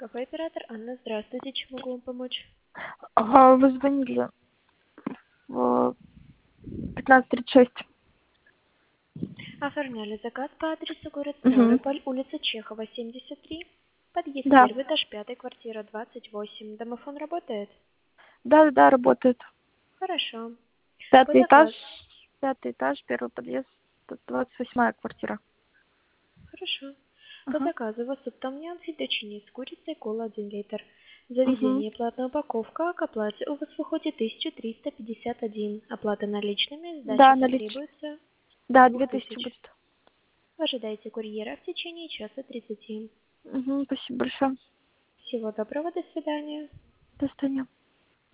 Кафе-оператор Анна, здравствуйте, чем могу вам помочь? Ага, вы звонили в 15:36. Оформляли заказ по адресу город Угу. Ставрополь, улица Чехова, 73, подъезд Да. 1, этаж 5, квартира 28. Домофон работает? Да, работает. Хорошо. По Пятый этаж, заказу. первый подъезд, 28-я квартира. Хорошо. По Ага. заказу вас суп том ям, фетtuccine с курицей, кола 1 литр. Угу. Заведение, платная упаковка, к оплате у вас выходит 1351. Оплата наличными, сдача Да, наличие. потребуется Да, 2000 2000. будет. Ожидайте курьера в течение часа 30. Угу, спасибо большое. Всего доброго, до свидания. До свидания.